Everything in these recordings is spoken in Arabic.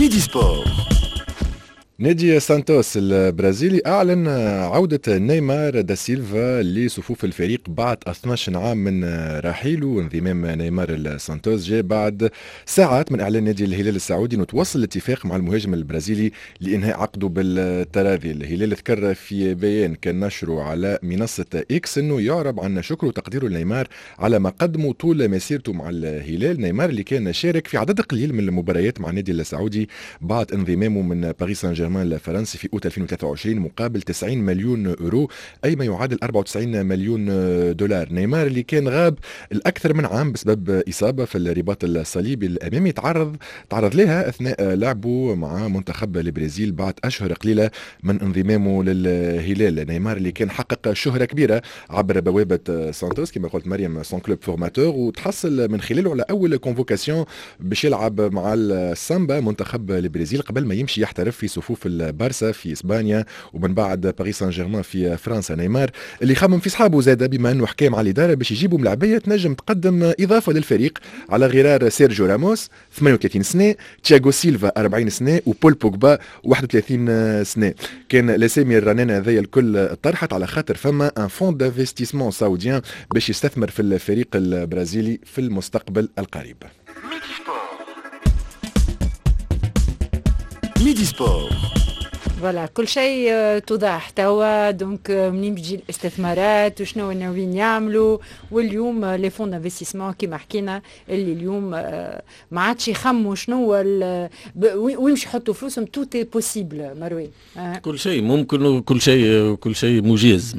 ميدي سبور. نادي سانتوس البرازيلي أعلن عودة نيمار دا سيلفا لصفوف الفريق بعد 12 عام من رحيله. انضمام نيمار لسانتوس جاء بعد ساعات من إعلان نادي الهلال السعودي أنه توصل الاتفاق مع المهاجم البرازيلي لإنهاء عقده بالتراضي. الهلال ذكر في بيان كان نشره على منصة إكس أنه يعرب عن شكره وتقديره لنيمار على ما قدمه طول مسيرته مع الهلال. نيمار اللي كان شارك في عدد قليل من المباريات مع النادي السعودي بعد انضمامه من باريس سان جيرمان الفرنسي في أوت 2023 مقابل 90 مليون يورو أي ما يعادل 94 مليون دولار. نيمار اللي كان غاب الأكثر من عام بسبب إصابة في الرباط الصليبي الأمامي تعرض لها أثناء لعبه مع منتخب البرازيل بعد أشهر قليلة من انضمامه للهلال. نيمار اللي كان حقق شهرة كبيرة عبر بوابة سانتوس كما قلت مريم سون كلوب فورماتور وتحصل من خلاله على أول كونفوكاسيون باش يلعب مع السامبا منتخب البرازيل قبل ما يمشي يحترف في صفوف البارسا في اسبانيا ومن بعد باريس سان جيرمان في فرنسا. نيمار اللي خمم في صحابه زاده بما انه حكام على الاداره باش يجيبوا ملاعبيه تنجم تقدم اضافه للفريق على غرار سيرجيو راموس 38 سنه، تياغو سيلفا 40 سنه وبول بوجبا 31 سنه. كان الاسامي الرنانه هذيا الكل طرحت على خاطر فما ان فون دانفستيسمون سعوديان باش يستثمر في الفريق البرازيلي في المستقبل القريب. ميدي سبور. فوالا كل شيء توضح توا دونك منين بتجي الاستثمارات وشنو ناويين يعملوا. واليوم لي فون دانفستيسمون كيما حكينا اللي اليوم ما عادش يخموا شنو وين باش يحطوا فلوسهم. تو تي بوسيبل مروي كل شيء ممكن وكل شيء مجاز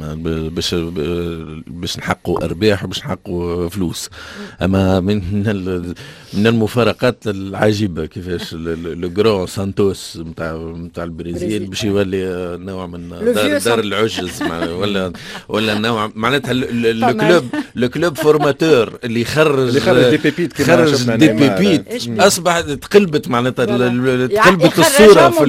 باش نحققوا ارباح وباش نحققوا فلوس. اما من المفارقات العجيبه كيفاش لو جران سانتوس نتاع البرازيل باش يولي نوع من دار العجز ولا نوع معناتها الكلوب فورماتور اللي خرج دي بيبيت اصبح تقلبت معناتها تقلبت الصوره في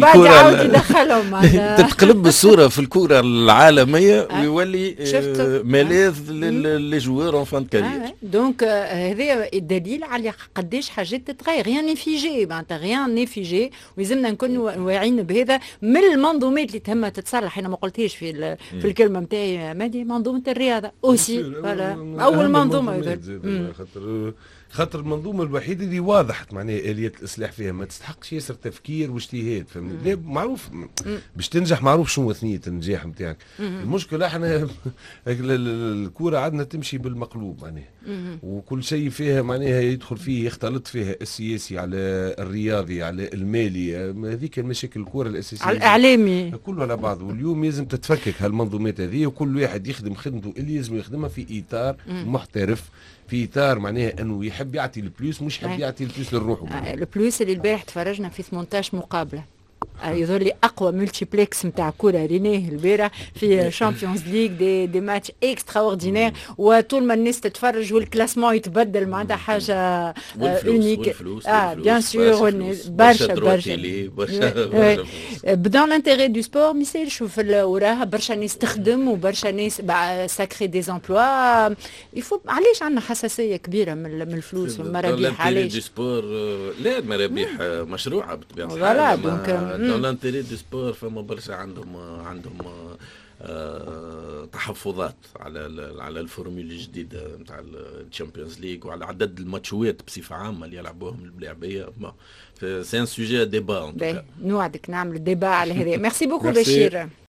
الكره تتقلب الصوره في الكره العالميه ويولي ملاذ للجوار اون فان كارير. دونك هذا الدليل على قداش حاجات تتغير. غيان فيجي معناتها غيان نيفيجي ولازمنا نكونوا واعيين بهذا. من المنظومات اللي تهم تتصلح انا ما قلتهاش في الكلمه نتاعي مادي منظومه الرياضه اوسي اول منظومه خاطر المنظومه الوحيده اللي واضحت معناها اليه الاصلاح فيها ما تستحقش ياسر تفكير واجتهاد. فهمني معروف باش تنجح معروف شنو ثنيه النجاح نتاعك. المشكله احنا الكوره عندنا تمشي بالمقلوب معناها وكل شيء فيها معناها يدخل فيه يختلط فيها السياسي على الرياضي على المالي. هذيك المشاكل الكوره الاساسيه على الاعلامي كله على بعض. واليوم لازم تتفكك هالمنظومات هذه وكل واحد يخدم خدمته اللي لازم يخدمها في اطار محترف في اطار معناها انه يحب يعطي البلوس مش يحب يعطي البلوس لروحه. البلوس اللي البارح تفرجنا في 18 مقابله يظهر لي اقوى ملتيبلكس نتاع كوره رينيه البارح في شامبيونز ليغ دي ماتش اكسترا اوردينير وطول ما الناس تتفرج والكلاسمون يتبدل معناتها حاجه اونيك. بيان سور برشا بدون الانتيغي دو سبور مثال شوف وراها برشا ناس تخدم وبرشا ناس ساكري دي امبلوا. يفو علاش عندنا حساسيه كبيره من الفلوس والمرابيح؟ علاش سبور لا المرابيح مشروعه بطبيعه الحال. دون لانتيري دو سبور فما برشا عندهم تحفظات على الفورميل الجديده نتاع الشامبيونز ليغ وعلى عدد الماتشات بصفه عامه اللي يلعبوهم اللاعبيه. سي ان سوجي ديبا. نوعدك نعمل ديبا على هذا. ميرسي بوكو بشير.